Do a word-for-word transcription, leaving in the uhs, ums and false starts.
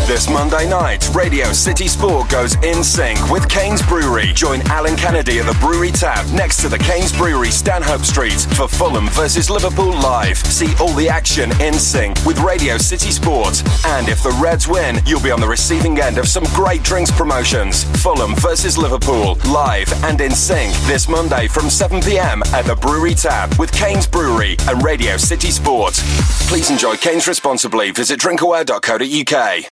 This Monday night, Radio City Sport goes in sync with Kane's Brewery. Join Alan Kennedy at the Brewery Tab next to the Kane's Brewery, Stanhope Street, for Fulham versus Liverpool live. See all the action in sync with Radio City Sport. And if the Reds win, you'll be on the receiving end of some great drinks promotions. Fulham versus Liverpool, live and in sync this Monday from seven p.m. at the Brewery Tab with Kane's Brewery and Radio City Sport. Please enjoy Kane's responsibly. Visit drinkaware dot co dot uk.